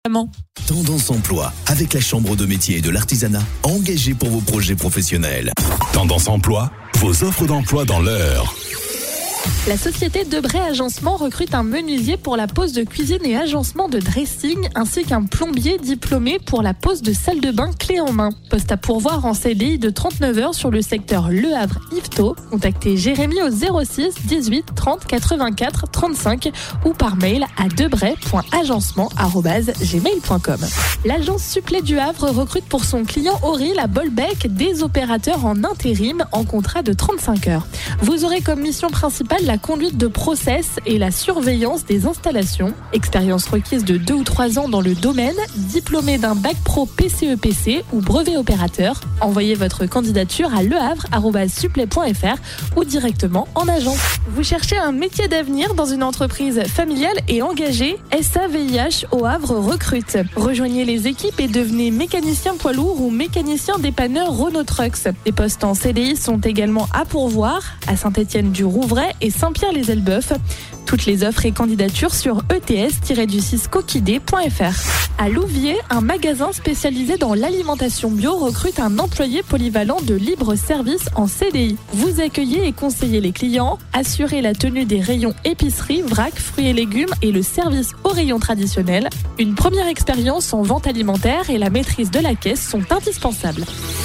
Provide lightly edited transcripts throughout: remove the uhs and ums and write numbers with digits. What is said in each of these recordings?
Tendance Emploi, avec la Chambre de métier et de l'artisanat, engagée pour vos projets professionnels. Tendance Emploi, vos offres d'emploi dans l'heure. La société Debray Agencement recrute un menuisier pour la pose de cuisine et agencement de dressing, ainsi qu'un plombier diplômé pour la pose de salle de bain clé en main. Poste à pourvoir en CDI de 39 heures sur le secteur Le Havre-Yvetot. Contactez Jérémy au 06 18 30 84 35 ou par mail à debray.agencement@gmail.com. L'agence Supplet du Havre recrute pour son client Auril à Bolbec des opérateurs en intérim en contrat de 35 heures. Vous aurez comme mission principale la conduite de process et la surveillance des installations. Expérience requise de 2 ou 3 ans dans le domaine, diplômé d'un bac pro PCEPC ou brevet opérateur. Envoyez votre candidature à lehavre@supplet.fr ou directement en agence. Vous cherchez un métier d'avenir dans une entreprise familiale et engagée? SAVIH au Havre recrute. Rejoignez les équipes et devenez mécanicien poids lourd ou mécanicien dépanneur Renault Trucks. Les postes en CDI sont également à pourvoir à Saint-Étienne-du-Rouvray et Saint-Pierre-les-Elbeuf. Toutes les offres et candidatures sur ets-coquidé.fr. À Louviers, un magasin spécialisé dans l'alimentation bio recrute un employé polyvalent de libre service en CDI. Vous accueillez et conseillez les clients, assurez la tenue des rayons épicerie, vrac, fruits et légumes et le service aux rayons traditionnels. Une première expérience en vente alimentaire et la maîtrise de la caisse sont indispensables.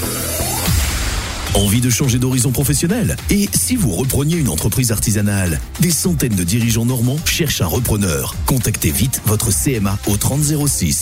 Envie de changer d'horizon professionnel? Et si vous repreniez une entreprise artisanale? Des centaines de dirigeants normands cherchent un repreneur. Contactez vite votre CMA au 30 06.